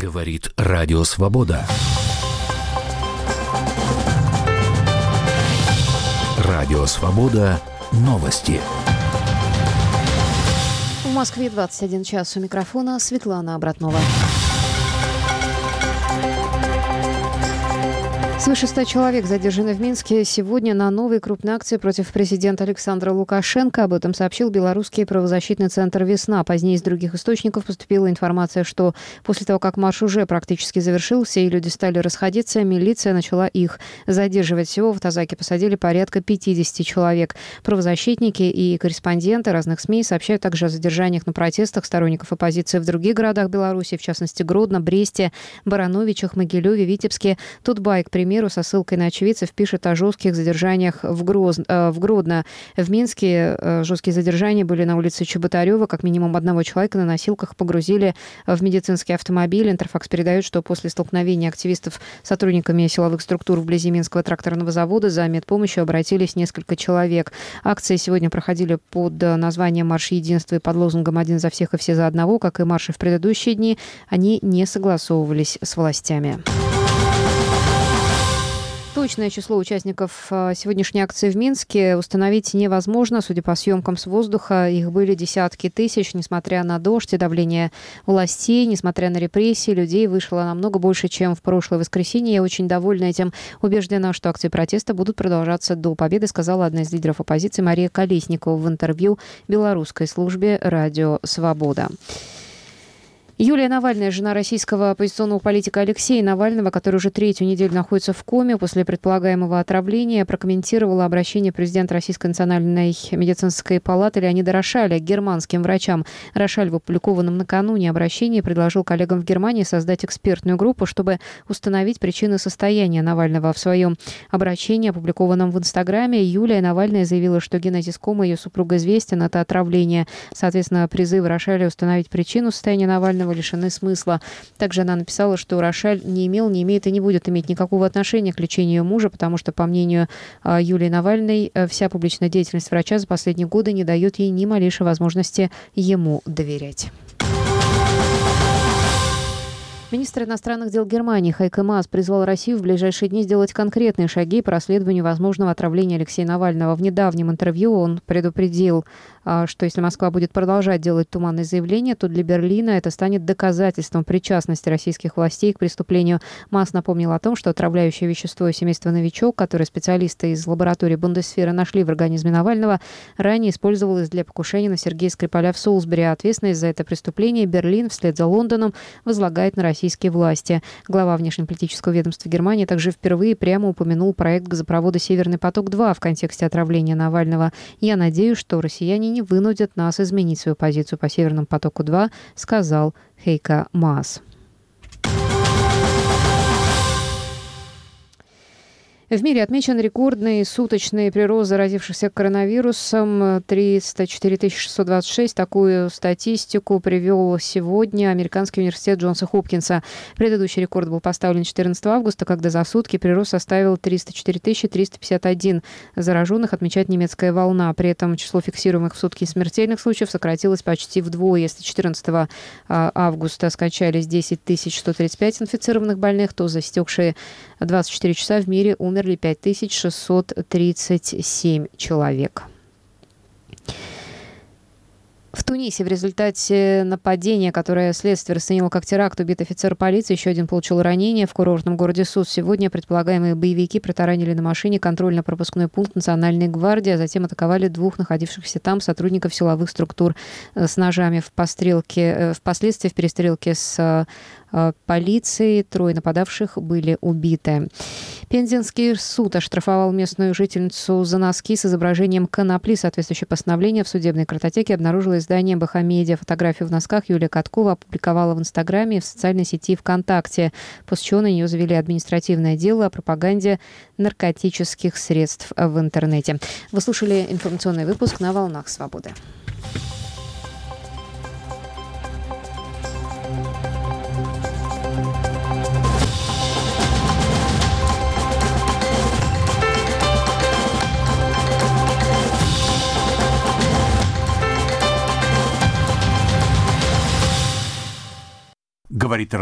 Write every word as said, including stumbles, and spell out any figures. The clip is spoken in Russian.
Говорит Радио Свобода. Радио Свобода. Новости. В Москве двадцать один час. У микрофона Светлана Обратнова. Свыше ста человек задержаны в Минске сегодня на новой крупной акции против президента Александра Лукашенко. Об этом сообщил белорусский правозащитный центр «Весна». Позднее из других источников поступила информация, что после того, как марш уже практически завершился и люди стали расходиться, милиция начала их задерживать. Всего в автозаки посадили порядка пятидесяти человек. Правозащитники и корреспонденты разных СМИ сообщают также о задержаниях на протестах сторонников оппозиции в других городах Беларуси, в частности Гродно, Бресте, Барановичах, Могилеве, Витебске. Тутбай, к примеру, со ссылкой на очевидцев пишет о жестких задержаниях в, Гроз... в Гродно. В Минске жесткие задержания были на улице Чеботарева. Как минимум одного человека на носилках погрузили в медицинский автомобиль. Интерфакс передает, что после столкновения активистов с сотрудниками силовых структур вблизи Минского тракторного завода за медпомощью обратились несколько человек. Акции сегодня проходили под названием «Марш единства» и под лозунгом «Один за всех и все за одного». Как и марши в предыдущие дни, они не согласовывались с властями. Точное число участников сегодняшней акции в Минске установить невозможно. Судя по съемкам с воздуха, их были десятки тысяч. Несмотря на дождь и давление властей, несмотря на репрессии, людей вышло намного больше, чем в прошлое воскресенье. Я очень довольна этим. Убеждена, что акции протеста будут продолжаться до победы, сказала одна из лидеров оппозиции Мария Колесникова в интервью белорусской службе «Радио Свобода». Юлия Навальная, жена российского оппозиционного политика Алексея Навального, который уже третью неделю находится в коме после предполагаемого отравления, прокомментировала обращение президента Российской национальной медицинской палаты Леонида Рошаля к германским врачам. Рошаль в опубликованном накануне обращении предложил коллегам в Германии создать экспертную группу, чтобы установить причины состояния Навального. В своем обращении, опубликованном в Инстаграме, Юлия Навальная заявила, что генезис комы ее супруга известен, это отравление. Соответственно, призывы Рошаля установить причину состояния Навального лишены смысла. Также она написала, что Рошаль не имел, не имеет и не будет иметь никакого отношения к лечению ее мужа, потому что, по мнению Юлии Навальной, вся публичная деятельность врача за последние годы не дает ей ни малейшей возможности ему доверять. Министр иностранных дел Германии Хайко Маас призвал Россию в ближайшие дни сделать конкретные шаги по расследованию возможного отравления Алексея Навального. В недавнем интервью он предупредил, что если Москва будет продолжать делать туманные заявления, то для Берлина это станет доказательством причастности российских властей к преступлению. Маас напомнил о том, что отравляющее вещество семейства «Новичок», которое специалисты из лаборатории Бундесвера нашли в организме Навального, ранее использовалось для покушения на Сергея Скрипаля в Солсбери. А ответственность за это преступление Берлин вслед за Лондоном возлагает на Россию. Российские власти. Глава внешнеполитического ведомства Германии также впервые прямо упомянул проект газопровода «Северный поток-два» в контексте отравления Навального. «Я надеюсь, что россияне не вынудят нас изменить свою позицию по «Северному потоку-два», сказал Хайко Маас. В мире отмечен рекордный суточный прирост заразившихся коронавирусом триста четыре тысячи шестьсот двадцать шесть. Такую статистику привел сегодня Американский университет Джонса Хопкинса. Предыдущий рекорд был поставлен четырнадцатого августа, когда за сутки прирост составил триста четыре тысячи триста пятьдесят один зараженных, отмечает немецкая волна. При этом число фиксируемых в сутки смертельных случаев сократилось почти вдвое. Если четырнадцатого августа скончались десять тысяч сто тридцать пять инфицированных больных, то за истекшие двадцать четыре часа в мире умерли пять тысяч шестьсот тридцать семь человек. В Тунисе в результате нападения, которое следствие расценило как теракт, убит офицер полиции, еще один получил ранение в курортном городе Сус. Сегодня предполагаемые боевики протаранили на машине контрольно-пропускной пункт Национальной гвардии, а затем атаковали двух находившихся там сотрудников силовых структур с ножами. В пострелке, впоследствии в перестрелке с полицией трое нападавших были убиты. Пензенский суд оштрафовал местную жительницу за носки с изображением конопли. Соответствующее постановление в судебной картотеке обнаружило издание «Бахамедиа». Фотографию в носках Юлия Каткова опубликовала в Инстаграме и в социальной сети ВКонтакте, после чего на нее завели административное дело о пропаганде наркотических средств в интернете. Вы слушали информационный выпуск на «Волнах Свободы». Говорит